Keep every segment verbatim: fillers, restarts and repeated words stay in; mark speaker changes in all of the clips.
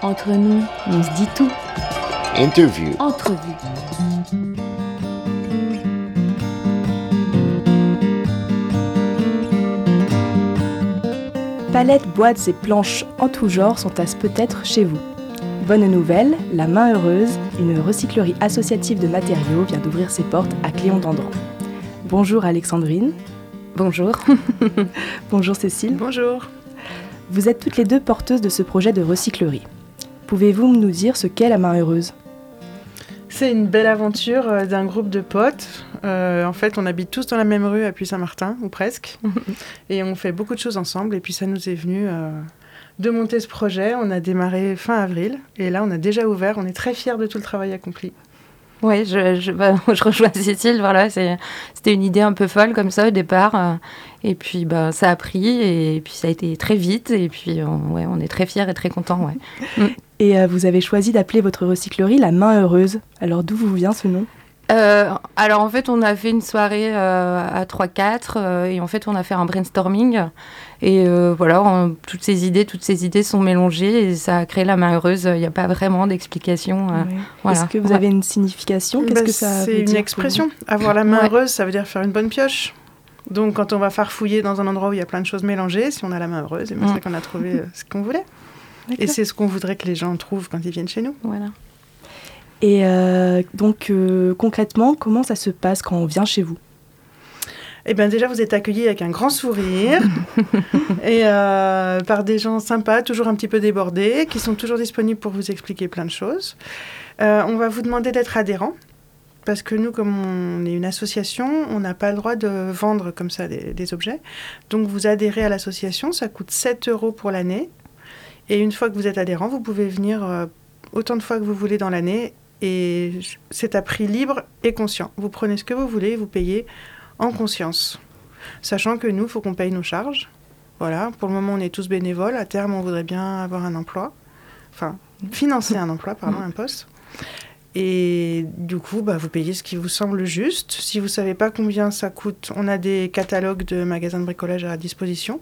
Speaker 1: Entre nous, on se dit tout.
Speaker 2: Interview.
Speaker 1: Entrevue.
Speaker 3: Palettes, boîtes et planches en tout genre s'entassent peut-être chez vous. Bonne nouvelle, la Main Heureuse, une recyclerie associative de matériaux, vient d'ouvrir ses portes à Cléon-d'Andran. Bonjour Alexandrine.
Speaker 1: Bonjour.
Speaker 3: Bonjour Cécile.
Speaker 4: Bonjour.
Speaker 3: Vous êtes toutes les deux porteuses de ce projet de recyclerie. Pouvez-vous nous dire ce qu'est la Main Heureuse ?
Speaker 4: C'est une belle aventure euh, d'un groupe de potes. Euh, en fait, on habite tous dans la même rue à Puy-Saint-Martin, ou presque. Et on fait beaucoup de choses ensemble. Et puis ça nous est venu euh, de monter ce projet. On a démarré fin avril. Et là, on a déjà ouvert. On est très fiers de tout le travail accompli.
Speaker 1: Oui, je, je, bah, je rejoins Cécile. Voilà, c'est, c'était une idée un peu folle comme ça au départ. Euh, et puis, bah, ça a pris. Et puis, ça a été très vite. Et puis, on, ouais, on est très fiers et très contents. Ouais.
Speaker 3: Et euh, vous avez choisi d'appeler votre recyclerie la Main Heureuse. Alors, d'où vous vient ce nom ?
Speaker 1: Euh, alors en fait on a fait une soirée euh, à trois quatre euh, et en fait on a fait un brainstorming et euh, voilà on, toutes ces idées toutes ces idées sont mélangées et ça a créé la Main Heureuse. Il n'y a pas vraiment d'explication. Euh,
Speaker 3: oui.
Speaker 1: voilà.
Speaker 3: Est-ce que vous avez une signification ? Qu'est-ce
Speaker 4: bah,
Speaker 3: que ça
Speaker 4: c'est
Speaker 3: veut
Speaker 4: une
Speaker 3: dire
Speaker 4: expression. Avoir la main
Speaker 1: ouais.
Speaker 4: heureuse, ça veut dire faire une bonne pioche. Donc quand on va farfouiller dans un endroit où il y a plein de choses mélangées, si on a la main heureuse, et bien, c'est qu'on a trouvé euh, ce qu'on voulait.
Speaker 3: D'accord.
Speaker 4: Et c'est ce qu'on voudrait que les gens trouvent quand ils viennent chez nous.
Speaker 1: Voilà.
Speaker 3: Et euh, donc, euh, concrètement, comment ça se passe quand on vient chez vous ?
Speaker 4: Eh bien, déjà, vous êtes accueillis avec un grand sourire et euh, par des gens sympas, toujours un petit peu débordés, qui sont toujours disponibles pour vous expliquer plein de choses. Euh, on va vous demander d'être adhérent, parce que nous, comme on est une association, on n'a pas le droit de vendre comme ça des, des objets. Donc, vous adhérez à l'association, ça coûte sept euros pour l'année. Et une fois que vous êtes adhérent, vous pouvez venir euh, autant de fois que vous voulez dans l'année. Et c'est à prix libre et conscient. Vous prenez ce que vous voulez, vous payez en conscience. Sachant que nous, il faut qu'on paye nos charges. Voilà, pour le moment, on est tous bénévoles. À terme, on voudrait bien avoir un emploi. Enfin, financer un emploi, pardon, un poste. Et du coup, bah, vous payez ce qui vous semble juste. Si vous ne savez pas combien ça coûte, on a des catalogues de magasins de bricolage à disposition.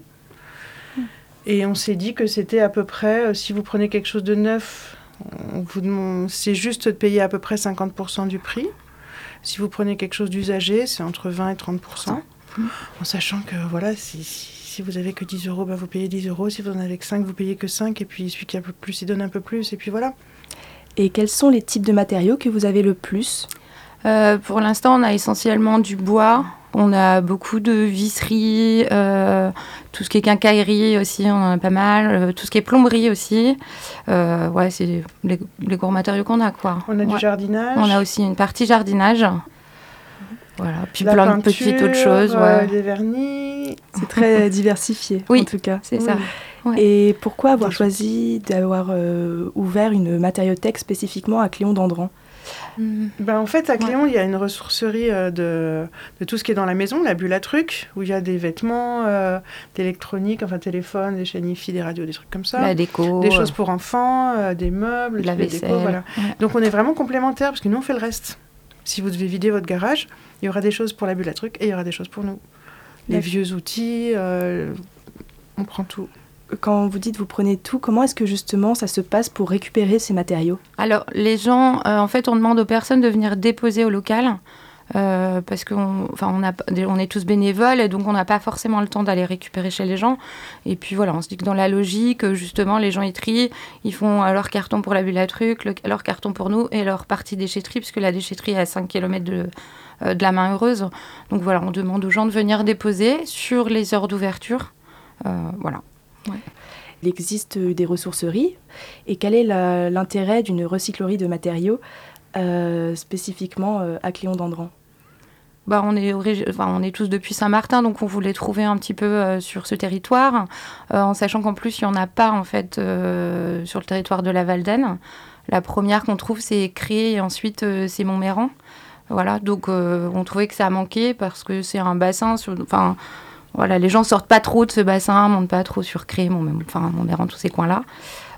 Speaker 4: Et on s'est dit que c'était à peu près, si vous prenez quelque chose de neuf, on vous demande, c'est juste de payer à peu près cinquante pour cent du prix. Si vous prenez quelque chose d'usagé, c'est entre vingt et trente pour cent. Mmh. En sachant que voilà, si, si, si vous n'avez que dix euros, bah vous payez dix euros. Si vous en avez que cinq, vous payez que cinq. Et puis celui qui a un peu plus, il donne un peu plus. Et puis voilà.
Speaker 3: Et quels sont les types de matériaux que vous avez le plus ?
Speaker 1: euh, Pour l'instant, on a essentiellement du bois. On a beaucoup de visseries, euh, tout ce qui est quincaillerie aussi, on en a pas mal. Euh, tout ce qui est plomberie aussi. Euh, ouais, c'est les, les gros matériaux qu'on a, quoi.
Speaker 4: On a
Speaker 1: ouais.
Speaker 4: du jardinage.
Speaker 1: On a aussi une partie jardinage. Voilà, puis
Speaker 4: la
Speaker 1: plein
Speaker 4: peinture,
Speaker 1: de petites autres choses.
Speaker 4: Euh,
Speaker 1: ouais.
Speaker 4: des vernis.
Speaker 3: C'est très diversifié,
Speaker 1: oui,
Speaker 3: en tout cas.
Speaker 1: c'est
Speaker 3: oui.
Speaker 1: ça. Ouais.
Speaker 3: Et pourquoi avoir choisi d'avoir euh, ouvert une matériothèque spécifiquement à Cléon-d'Andran ?
Speaker 4: Mmh. Ben, en fait, à Cléon, ouais. il y a une ressourcerie euh, de, de tout ce qui est dans la maison, la bulle à trucs, où il y a des vêtements, euh, d'électronique, enfin téléphone, des chaînes hi-fi, des radios, des trucs comme ça.
Speaker 1: La déco.
Speaker 4: Des choses pour enfants, euh, des meubles,
Speaker 1: la
Speaker 4: des
Speaker 1: vaisselle.
Speaker 4: décos, voilà.
Speaker 1: Ouais.
Speaker 4: Donc on est vraiment complémentaires, parce que nous, on fait le reste. Si vous devez vider votre garage, il y aura des choses pour la bulle à trucs et il y aura des choses pour nous. Les D'accord. vieux outils, euh, on prend tout.
Speaker 3: Quand vous dites vous prenez tout, comment est-ce que justement ça se passe pour récupérer ces matériaux ?
Speaker 1: Alors les gens, euh, en fait on demande aux personnes de venir déposer au local euh, parce qu'on enfin, on, a, on est tous bénévoles et donc on n'a pas forcément le temps d'aller récupérer chez les gens. Et puis voilà, on se dit que dans la logique, justement les gens ils trient, ils font leur carton pour la bulle à trucs, le, leur carton pour nous et leur partie déchetterie puisque la déchetterie est à cinq kilomètres de, euh, de la Main Heureuse. Donc voilà, on demande aux gens de venir déposer sur les heures d'ouverture. Euh, voilà. Ouais.
Speaker 3: Il existe des ressourceries. Et quel est la, l'intérêt d'une recyclerie de matériaux euh, spécifiquement euh, à Cléon-d'Andran ?
Speaker 1: Bah, on, est origi- enfin, on est tous depuis Saint-Martin, donc on voulait trouver un petit peu euh, sur ce territoire, euh, en sachant qu'en plus, il n'y en a pas en fait, euh, sur le territoire de la Valdaine. La première qu'on trouve, c'est Cré, et ensuite, euh, c'est Montméran. Voilà, donc euh, on trouvait que ça manquait parce que c'est un bassin... Sur, enfin, voilà, les gens sortent pas trop de ce bassin, montent pas trop sur Cré, mon, enfin, Montméran, tous ces coins-là.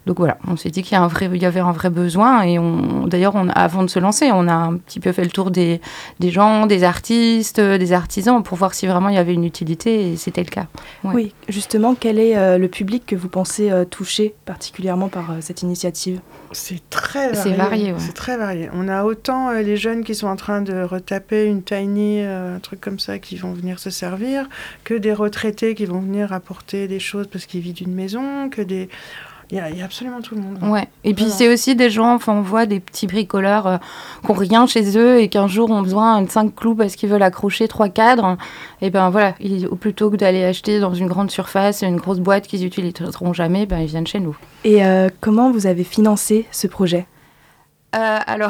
Speaker 1: Donc voilà, on s'est dit qu'il y, a un vrai, il y avait un vrai besoin. Et on, d'ailleurs, on, avant de se lancer, on a un petit peu fait le tour des, des gens, des artistes, des artisans, pour voir si vraiment il y avait une utilité. Et c'était le cas. Ouais.
Speaker 3: Oui, justement, quel est euh, le public que vous pensez euh, toucher particulièrement par euh, cette initiative ?
Speaker 4: C'est très varié.
Speaker 1: C'est varié, ouais.
Speaker 4: C'est très varié. On a autant euh, les jeunes qui sont en train de retaper une tiny, euh, un truc comme ça, qui vont venir se servir, que des retraités qui vont venir apporter des choses parce qu'ils vivent d'une maison, que des... Il y, a, il y a absolument tout le monde.
Speaker 1: Ouais. Et puis
Speaker 4: Vraiment.
Speaker 1: c'est aussi des gens, enfin on voit des petits bricoleurs euh, qui n'ont rien chez eux et qu'un jour ont besoin de cinq clous parce qu'ils veulent accrocher trois cadres. Et ben voilà, ils, plutôt que d'aller acheter dans une grande surface une grosse boîte qu'ils n'utiliseront jamais, ben ils viennent chez nous.
Speaker 3: Et euh, comment vous avez financé ce projet ?
Speaker 1: Euh, alors,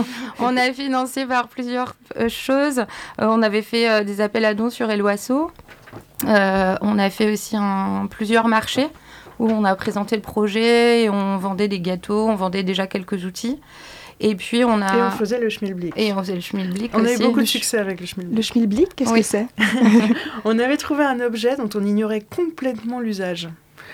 Speaker 1: on a financé par plusieurs euh, choses. Euh, on avait fait euh, des appels à dons sur Hello Asso. Euh, on a fait aussi un, plusieurs marchés où on a présenté le projet et on vendait des gâteaux, on vendait déjà quelques outils. Et puis on a...
Speaker 4: Et on faisait le schmilblick.
Speaker 1: Et on faisait le schmilblick
Speaker 4: On
Speaker 1: aussi.
Speaker 4: a eu beaucoup
Speaker 1: le
Speaker 4: de succès avec le schmilblick.
Speaker 3: Le schmilblick, qu'est-ce
Speaker 1: oui.
Speaker 3: que c'est ?
Speaker 4: On avait trouvé un objet dont on ignorait complètement l'usage.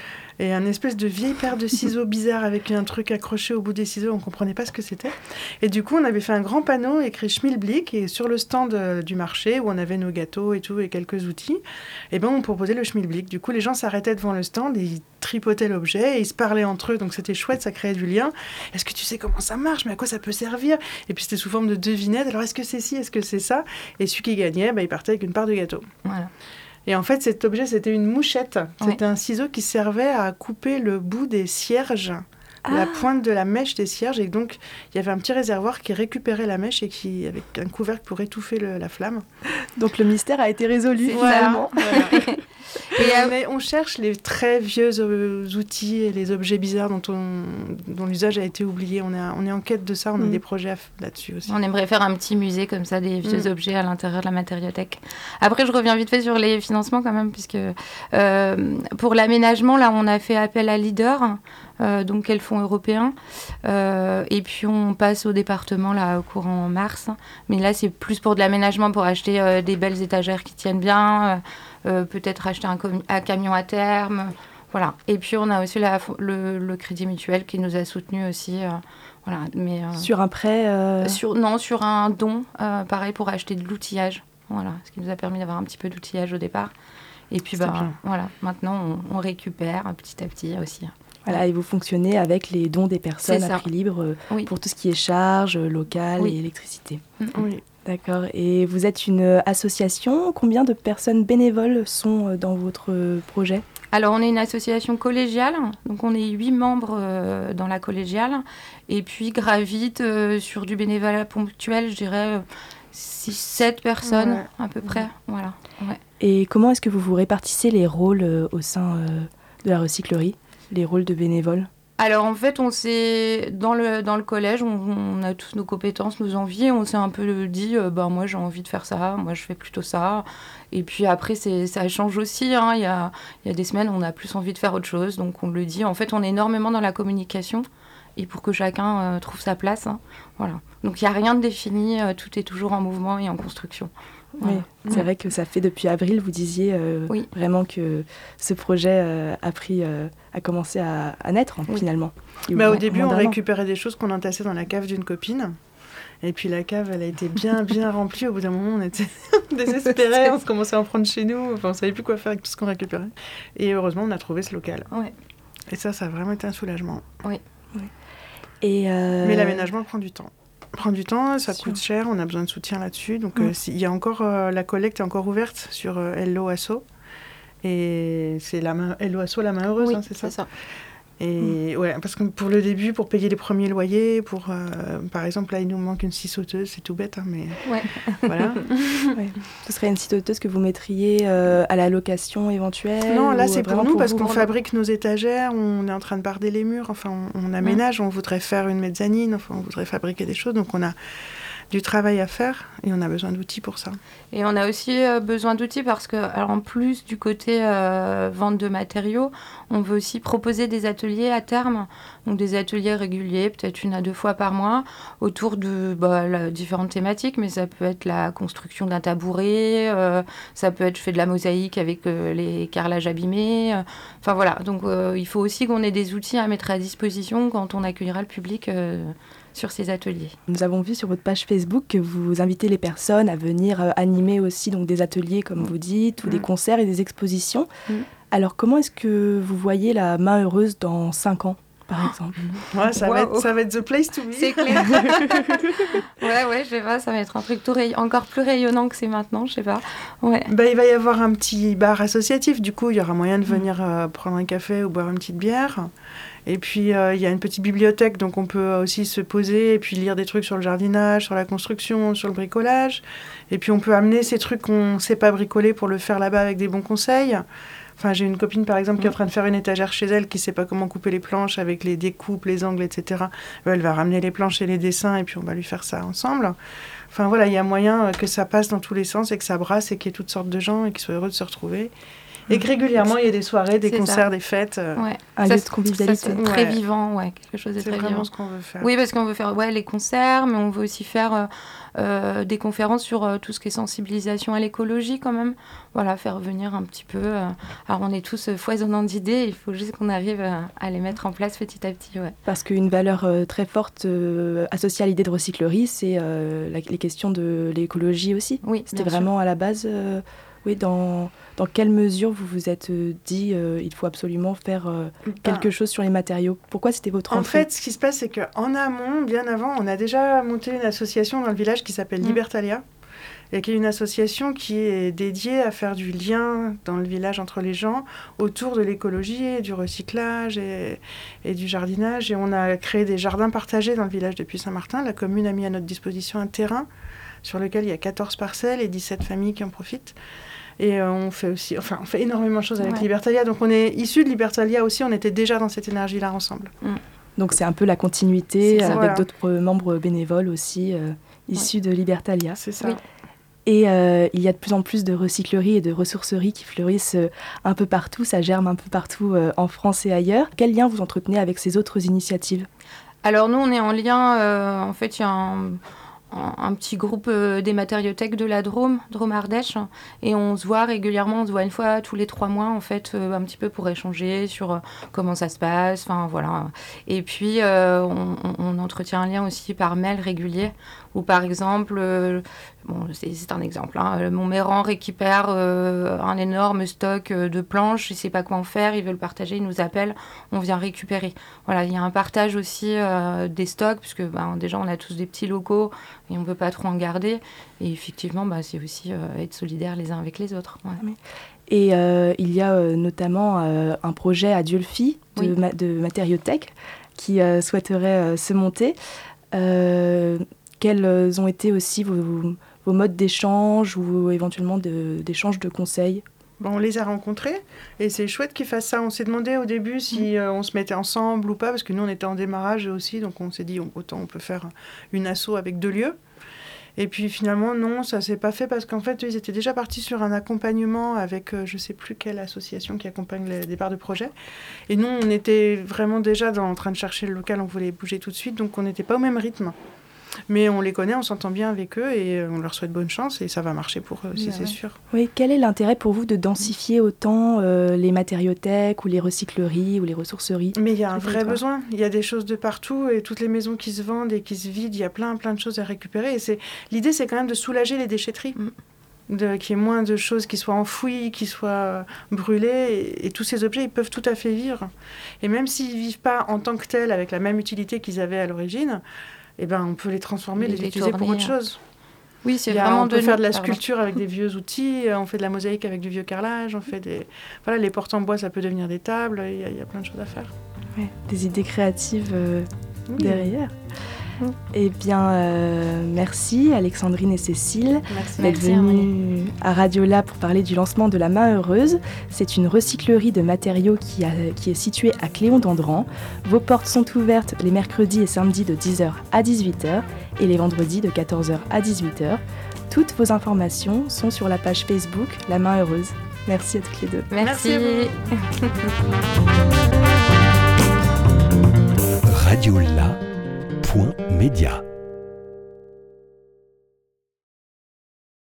Speaker 4: Et un espèce de vieille paire de ciseaux bizarre avec un truc accroché au bout des ciseaux, on ne comprenait pas ce que c'était. Et du coup, on avait fait un grand panneau écrit schmilblick, et sur le stand euh, du marché, où on avait nos gâteaux et tout, et quelques outils, et ben on proposait le schmilblick. Du coup, les gens s'arrêtaient devant le stand, et ils tripotaient l'objet, et ils se parlaient entre eux, donc c'était chouette, ça créait du lien. Est-ce que tu sais comment ça marche ? Mais à quoi ça peut servir ? Et puis c'était sous forme de devinette, alors est-ce que c'est ci, est-ce que c'est ça ? Et celui qui gagnait, ben, il partait avec une part de gâteau.
Speaker 1: Voilà.
Speaker 4: Et en fait, cet objet, c'était une mouchette. C'était
Speaker 1: Ouais.
Speaker 4: un ciseau qui servait à couper le bout des cierges, ah. la pointe de la mèche des cierges. Et donc, il y avait un petit réservoir qui récupérait la mèche et qui, avec un couvercle pour étouffer le, la flamme.
Speaker 3: Donc, le mystère a été résolu,
Speaker 1: C'est
Speaker 3: finalement.
Speaker 4: Voilà. Et on, est, on cherche les très vieux euh, outils et les objets bizarres dont, on, dont l'usage a été oublié. On est, on est en quête de ça, on a
Speaker 1: Mm.
Speaker 4: des projets là-dessus aussi.
Speaker 1: On aimerait faire un petit musée comme ça, des vieux
Speaker 4: Mm.
Speaker 1: objets à l'intérieur de la matériothèque. Après, je reviens vite fait sur les financements quand même, puisque euh, pour l'aménagement, là, on a fait appel à Leader, euh, donc quel fonds européen. Euh, et puis, on passe au département, là, au courant mars. Mais là, c'est plus pour de l'aménagement, pour acheter euh, des belles étagères qui tiennent bien, euh, euh, peut-être acheter un, com- un camion à terme. Voilà. Et puis, on a aussi la, le, le Crédit Mutuel qui nous a soutenus aussi. Euh, voilà. Mais, euh,
Speaker 3: Sur un prêt euh...
Speaker 1: sur, Non, sur un don, euh, pareil, pour acheter de l'outillage. Voilà. Ce qui nous a permis d'avoir un petit peu d'outillage au départ. Et puis, bah, voilà, maintenant, on, on récupère petit à petit aussi.
Speaker 3: Voilà, et vous fonctionnez avec les dons des personnes à prix libre euh,
Speaker 1: oui.
Speaker 3: pour tout ce qui est charges locales
Speaker 1: oui.
Speaker 3: et électricité.
Speaker 1: Mmh.
Speaker 3: Oui. D'accord. Et vous êtes une association. Combien de personnes bénévoles sont dans votre projet ?
Speaker 1: Alors, on est une association collégiale, donc on est huit membres euh, dans la collégiale, et puis gravite euh, sur du bénévolat ponctuel, je dirais six sept personnes ouais. à peu près. Ouais. Voilà. Ouais.
Speaker 3: Et comment est-ce que vous vous répartissez les rôles euh, au sein euh, de la recyclerie, les rôles de bénévoles ?
Speaker 1: Alors en fait, on s'est dans le dans le collège, on, on a tous nos compétences, nos envies, on s'est un peu dit, euh, ben moi j'ai envie de faire ça, moi je fais plutôt ça. Et puis après, c'est ça change aussi. Hein. Il y a il y a des semaines, on a plus envie de faire autre chose, donc on le dit. En fait, on est énormément dans la communication et pour que chacun euh, trouve sa place. Hein. Voilà. Donc il y a rien de défini, euh, tout est toujours en mouvement et en construction.
Speaker 3: Voilà. Oui, c'est ouais. vrai que ça fait depuis avril, vous disiez euh, oui. vraiment que ce projet euh, a, pris, euh, a commencé à, à naître, oui. finalement.
Speaker 4: Bah, au début, on récupérait des choses qu'on entassait dans la cave d'une copine. Et puis la cave, elle a été bien, bien remplie. Au bout d'un moment, on était désespérés, on se commençait à en prendre chez nous. Enfin, on ne savait plus quoi faire avec tout ce qu'on récupérait. Et heureusement, on a trouvé ce local.
Speaker 1: Ouais.
Speaker 4: Et ça, ça a vraiment été un soulagement.
Speaker 1: Oui.
Speaker 3: oui. Et euh...
Speaker 4: Mais l'aménagement prend du temps. prend du temps, ça coûte cher, on a besoin de soutien là-dessus. Donc, mmh. euh, il y a encore, euh, la collecte est encore ouverte sur euh, Hello Asso. Et c'est la main, Hello Asso, la main heureuse,
Speaker 1: oui,
Speaker 4: hein, c'est ça,
Speaker 1: c'est ça.
Speaker 4: Et mmh. ouais, parce que pour le début, pour payer les premiers loyers, pour, euh, par exemple, là, il nous manque une scie sauteuse, c'est tout bête, hein, mais
Speaker 1: ouais.
Speaker 4: voilà.
Speaker 3: ouais. Ce serait une scie sauteuse que vous mettriez euh, à la location éventuelle ?
Speaker 4: Non, là, c'est pour nous,
Speaker 3: pour
Speaker 4: parce
Speaker 3: vous,
Speaker 4: qu'on
Speaker 3: vraiment...
Speaker 4: fabrique nos étagères, on est en train de barder les murs, enfin, on, on aménage, mmh. on voudrait faire une mezzanine, enfin, on voudrait fabriquer des choses, donc on a du travail à faire et on a besoin d'outils pour ça.
Speaker 1: Et on a aussi euh, besoin d'outils parce que, alors en plus du côté euh, vente de matériaux, on veut aussi proposer des ateliers à terme, donc des ateliers réguliers, peut-être une à deux fois par mois, autour de bah, la, différentes thématiques, mais ça peut être la construction d'un tabouret, euh, ça peut être fait de la mosaïque avec euh, les carrelages abîmés, euh, enfin voilà, donc euh, il faut aussi qu'on ait des outils à mettre à disposition quand on accueillera le public euh, sur ces ateliers.
Speaker 3: Nous avons vu sur votre page Facebook que vous invitez les personnes à venir euh, animer aussi donc, des ateliers, comme mmh. vous dites, ou mmh. des concerts et des expositions. Mmh. Alors, comment est-ce que vous voyez la main heureuse dans cinq ans, par exemple?
Speaker 4: Ouais, ça, wow. va être, ça va être the place to be.
Speaker 1: C'est clair. ouais, ouais, je sais pas, ça va être un truc tout ray... encore plus rayonnant que c'est maintenant, je sais pas. Ouais.
Speaker 4: Bah, il va y avoir un petit bar associatif, du coup, il y aura moyen de venir euh, prendre un café ou boire une petite bière. Et puis, euh, il y a une petite bibliothèque, donc on peut aussi se poser et puis lire des trucs sur le jardinage, sur la construction, sur le bricolage. Et puis, on peut amener ces trucs qu'on ne sait pas bricoler pour le faire là-bas avec des bons conseils. Enfin, j'ai une copine, par exemple, qui est en train de faire une étagère chez elle, qui ne sait pas comment couper les planches avec les découpes, les angles, et cetera. Elle va ramener les planches et les dessins, et puis on va lui faire ça ensemble. Enfin, voilà, il y a moyen que ça passe dans tous les sens et que ça brasse et qu'il y ait toutes sortes de gens et qu'ils soient heureux de se retrouver. Et que régulièrement, il y ait des soirées, des c'est concerts, ça. Des fêtes. Euh...
Speaker 1: Ouais.
Speaker 3: Un lieu de convivialité.
Speaker 1: Ça, c'est très ouais. vivant, ouais, quelque chose de
Speaker 4: c'est
Speaker 1: très
Speaker 4: vraiment
Speaker 1: vivant.
Speaker 4: Ce qu'on veut faire.
Speaker 1: Oui, parce qu'on veut faire ouais, les concerts, mais on veut aussi faire euh, euh, des conférences sur euh, tout ce qui est sensibilisation à l'écologie quand même. Voilà, faire venir un petit peu... Euh... Alors, on est tous euh, foisonnants d'idées, il faut juste qu'on arrive euh, à les mettre en place petit à petit. Ouais.
Speaker 3: Parce qu'une valeur euh, très forte euh, associée à l'idée de recyclerie, c'est euh, la, les questions de l'écologie aussi.
Speaker 1: Oui,
Speaker 3: c'était vraiment sûr. À la base... Euh, oui, dans, dans quelle mesure vous vous êtes dit euh, il faut absolument faire euh, quelque chose sur les matériaux? Pourquoi c'était votre entrée?
Speaker 4: En fait, ce qui se passe, c'est qu'en amont, bien avant, on a déjà monté une association dans le village qui s'appelle mmh. Libertalia, et qui est une association qui est dédiée à faire du lien dans le village entre les gens autour de l'écologie, du recyclage et, et du jardinage. Et on a créé des jardins partagés dans le village depuis Saint-Martin. La commune a mis à notre disposition un terrain sur lequel il y a quatorze parcelles et dix-sept familles qui en profitent. Et euh, on fait aussi, enfin, on fait énormément de choses avec ouais. Libertalia. Donc, on est issus de Libertalia aussi. On était déjà dans cette énergie-là ensemble.
Speaker 3: Mm. Donc, c'est un peu la continuité avec voilà. d'autres membres bénévoles aussi euh, issus ouais. de Libertalia.
Speaker 4: C'est ça. Oui.
Speaker 3: Et euh, il y a de plus en plus de recycleries et de ressourceries qui fleurissent euh, un peu partout. Ça germe un peu partout euh, en France et ailleurs. Quel lien vous entretenez avec ces autres initiatives?
Speaker 1: Alors, nous, on est en lien. Euh, en fait, il y a un... un petit groupe euh, des matériothèques de la Drôme, Drôme-Ardèche, et on se voit régulièrement, on se voit une fois tous les trois mois, en fait, euh, un petit peu pour échanger sur euh, comment ça se passe, enfin, voilà. Et puis, euh, on, on entretient un lien aussi par mail régulier, où, par exemple, euh, bon, c'est, c'est un exemple, hein, Montméran récupère euh, un énorme stock de planches, il ne sait pas quoi en faire, il veut le partager, il nous appelle, on vient récupérer. Voilà, il y a un partage aussi euh, des stocks, puisque ben, déjà, on a tous des petits locaux, et on ne peut pas trop en garder. Et effectivement, bah, c'est aussi euh, être solidaires les uns avec les autres. Ouais.
Speaker 3: Et euh, il y a euh, notamment euh, un projet à Diolfi de, oui. ma- de matériothèque qui euh, souhaiterait euh, se monter. Euh, quels ont été aussi vos, vos modes d'échange ou éventuellement de, d'échange de conseils?
Speaker 4: Bon, on les a rencontrés et c'est chouette qu'ils fassent ça. On s'est demandé au début si euh, on se mettait ensemble ou pas, parce que nous, on était en démarrage aussi, donc on s'est dit on, autant on peut faire une asso avec deux lieux. Et puis finalement, non, ça s'est pas fait parce qu'en fait, ils étaient déjà partis sur un accompagnement avec euh, je sais plus quelle association qui accompagne les départs de projet. Et nous, on était vraiment déjà dans, en train de chercher le local, on voulait bouger tout de suite, donc on n'était pas au même rythme. Mais on les connaît, on s'entend bien avec eux et on leur souhaite bonne chance et ça va marcher pour eux aussi, ouais, c'est ouais. sûr.
Speaker 3: Oui, quel est l'intérêt pour vous de densifier autant euh, les matériothèques ou les recycleries ou les ressourceries?
Speaker 4: Mais il y a un vrai besoin, il y a des choses de partout et toutes les maisons qui se vendent et qui se vident, il y a plein plein de choses à récupérer. Et c'est... l'idée, c'est quand même de soulager les déchetteries. Mm. De, qu'il y ait moins de choses qui soient enfouies, qui soient brûlées, et, et tous ces objets, ils peuvent tout à fait vivre. Et même s'ils ne vivent pas en tant que tels, avec la même utilité qu'ils avaient à l'origine, eh ben, on peut les transformer, les, les utiliser pour autre chose.
Speaker 1: Oui, c'est
Speaker 4: a,
Speaker 1: vraiment
Speaker 4: on peut
Speaker 1: de
Speaker 4: faire de la
Speaker 1: pardon.
Speaker 4: sculpture avec des vieux outils, on fait de la mosaïque avec du vieux carrelage, on fait des... Voilà, les portes en bois, ça peut devenir des tables, il y, y a plein de choses à faire.
Speaker 3: Ouais, des idées créatives euh, oui. derrière. Eh bien, euh, merci Alexandrine et Cécile
Speaker 4: Merci.
Speaker 3: d'être
Speaker 1: Merci,
Speaker 3: venues à Radiola pour parler du lancement de la Main Heureuse. C'est une recyclerie de matériaux qui, a, qui est située à Cléon-d'Andran. Vos portes sont ouvertes les mercredis et samedis de dix heures à dix-huit heures et les vendredis de quatorze heures à dix-huit heures. Toutes vos informations sont sur la page Facebook La Main Heureuse. Merci à toutes les deux.
Speaker 1: Merci.
Speaker 4: Merci à vous.
Speaker 2: radiola point media